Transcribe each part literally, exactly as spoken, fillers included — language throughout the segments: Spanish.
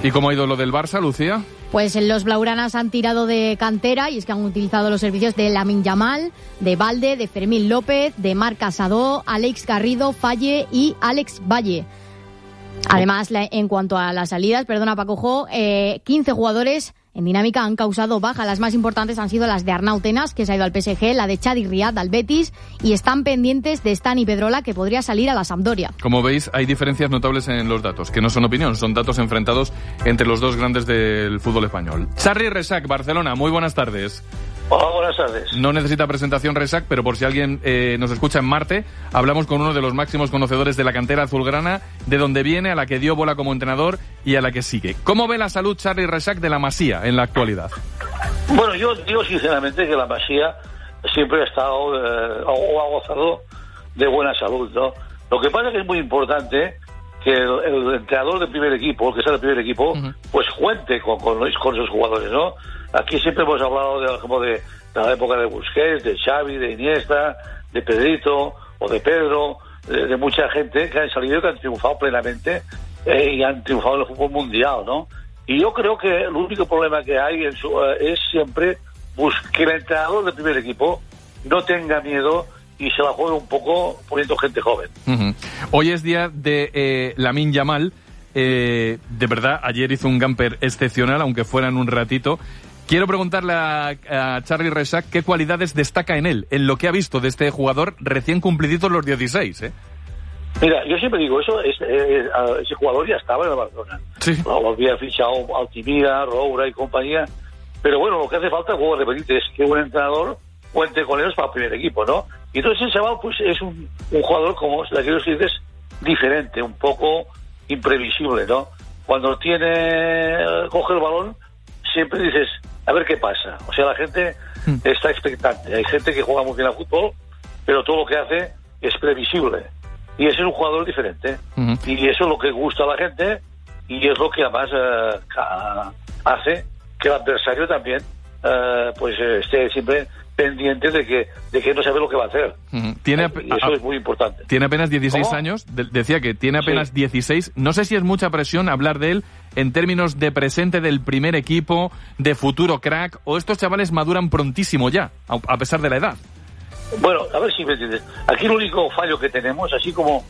¿Y cómo ha ido lo del Barça, Lucía? Pues los blaugranas han tirado de cantera y es que han utilizado los servicios de Lamine Yamal, de Balde, de Fermín López, de Marc Casado, Alex Garrido, Falle y Alex Valle. Además, en cuanto a las salidas, perdona Paco Jo, eh, quince jugadores en dinámica han causado baja. Las más importantes han sido las de Arnau Tenas, que se ha ido al P S G, la de Chadi Riad al Betis, y están pendientes de Stani Pedrola, que podría salir a la Sampdoria. Como veis, hay diferencias notables en los datos, que no son opinión, son datos enfrentados entre los dos grandes del fútbol español. Sarri Reixac, Barcelona, muy buenas tardes. Hola, buenas tardes. No necesita presentación Reixac, pero por si alguien eh, nos escucha en Marte, hablamos con uno de los máximos conocedores de la cantera azulgrana, de donde viene, a la que dio bola como entrenador y a la que sigue. ¿Cómo ve la salud Sarri Reixac de la Masía en la actualidad? Bueno, yo digo sinceramente que la Masía siempre ha estado eh, o ha gozado de buena salud, ¿no? Lo que pasa es que es muy importante que el, el entrenador del primer equipo, el que sea del primer equipo, uh-huh. pues cuente con, con, con esos jugadores, ¿no? Aquí siempre hemos hablado de, como de, de la época de Busquets, de Xavi, de Iniesta, de Pedrito o de Pedro, de, de mucha gente que han salido y que han triunfado plenamente eh, y han triunfado en el fútbol mundial, ¿no? Y yo creo que el único problema que hay en su, eh, es siempre bus- que el entrenador del primer equipo no tenga miedo y se la juegue un poco poniendo gente joven. Uh-huh. Hoy es día de eh, Lamine Yamal. Eh, de verdad, ayer hizo un gamper excepcional, aunque fuera en un ratito. Quiero preguntarle a, a Sarri Reixac qué cualidades destaca en él, en lo que ha visto de este jugador recién cumpliditos los dieciséis, ¿eh? Mira, yo siempre digo, eso es, eh, ese jugador ya estaba en el Barcelona. Sí. Lo había fichado Altimira, Roura y compañía. Pero bueno, lo que hace falta, como repetir, es que un entrenador cuente con ellos para el primer equipo, ¿no? Y entonces el chaval pues es un, un jugador, como la que dices, diferente, un poco imprevisible, ¿no? Cuando tiene, coge el balón, siempre dices, a ver qué pasa. O sea, la gente mm. está expectante. Hay gente que juega muy bien al fútbol, pero todo lo que hace es previsible. Y ese es un jugador diferente. Uh-huh. Y eso es lo que gusta a la gente y es lo que además eh, hace que el adversario también eh, pues esté siempre pendiente de que de que no sabe lo que va a hacer. Uh-huh. Tiene y eso a, es muy importante. Tiene apenas dieciséis ¿Cómo? años. De- decía que tiene apenas sí. dieciséis. No sé si es mucha presión hablar de él en términos de presente del primer equipo, de futuro crack, o estos chavales maduran prontísimo ya, a, a pesar de la edad. Bueno, a ver si me entiendes. Aquí el único fallo que tenemos, así como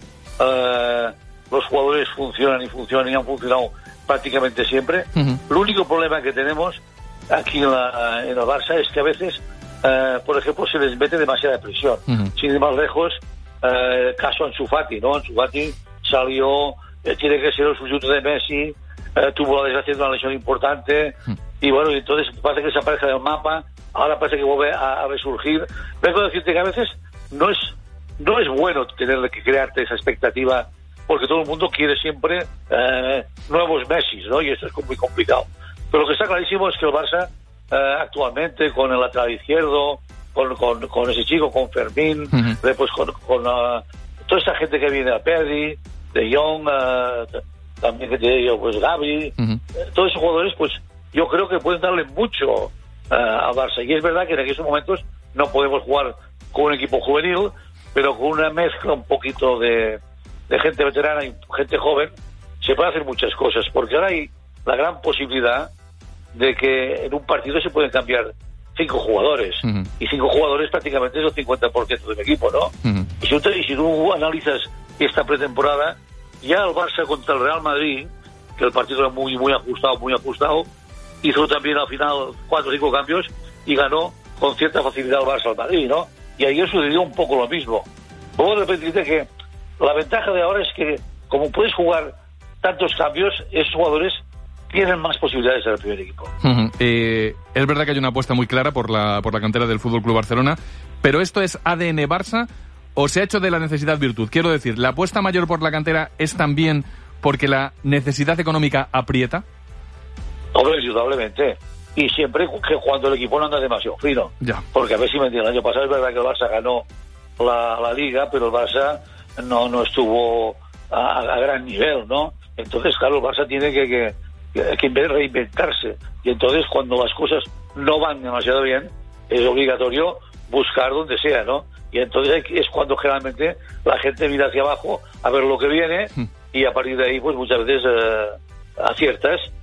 uh, los jugadores funcionan y funcionan y han funcionado prácticamente siempre, uh-huh. el único problema que tenemos aquí en, la, en el Barça es que a veces, uh, por ejemplo, se les mete demasiada presión. Uh-huh. Sin ir más lejos, uh, caso Ansu Fati, ¿no? Ansu Fati salió, eh, tiene que ser el sustituto de Messi, uh, tuvo la desgracia de una lesión importante, uh-huh. y bueno, entonces parece que desaparece del mapa. Ahora parece que vuelve a, a resurgir. Pero decirte que a veces no es no es bueno tener que crearte esa expectativa, porque todo el mundo quiere siempre eh, nuevos Messi, ¿no? Y eso es muy complicado. Pero lo que está clarísimo es que el Barça eh, actualmente, con el lateral izquierdo, con, con, con ese chico, con Fermín, uh-huh. después con, con uh, toda esta gente que viene, a Pedri, De Jong, uh, también que te digo, pues Gavi, uh-huh. todos esos jugadores, pues yo creo que pueden darle mucho Uh, a Barça. Y es verdad que en aquellos momentos no podemos jugar con un equipo juvenil, pero con una mezcla un poquito de, de gente veterana y gente joven se puede hacer muchas cosas, porque ahora hay la gran posibilidad de que en un partido se pueden cambiar cinco jugadores, uh-huh. y cinco jugadores prácticamente es el cincuenta por ciento del equipo, ¿no? Uh-huh. Y, si tú, y si tú analizas esta pretemporada, ya el Barça contra el Real Madrid, que el partido era muy, muy ajustado, muy ajustado, hizo también al final cuatro o cinco cambios y ganó con cierta facilidad el Barça al Madrid, ¿no? Y ayer sucedió un poco lo mismo. Luego de repente dice que la ventaja de ahora es que, como puedes jugar tantos cambios, esos jugadores tienen más posibilidades en el primer equipo. Uh-huh. Eh, es verdad que hay una apuesta muy clara por la, por la cantera del F C Barcelona, pero ¿esto es A D N Barça o se ha hecho de la necesidad virtud? Quiero decir, ¿la apuesta mayor por la cantera es también porque la necesidad económica aprieta? Hombre, indudablemente. Y siempre que cuando el equipo no anda demasiado fino. Ya. Porque a ver si me entiendes, el año pasado es verdad que el Barça ganó la, la Liga, pero el Barça no, no estuvo a, a gran nivel, ¿no? Entonces, claro, el Barça tiene que, que, que reinventarse. Y entonces, cuando las cosas no van demasiado bien, es obligatorio buscar donde sea, ¿no? Y entonces es cuando generalmente la gente mira hacia abajo a ver lo que viene, y a partir de ahí, pues muchas veces eh, aciertas.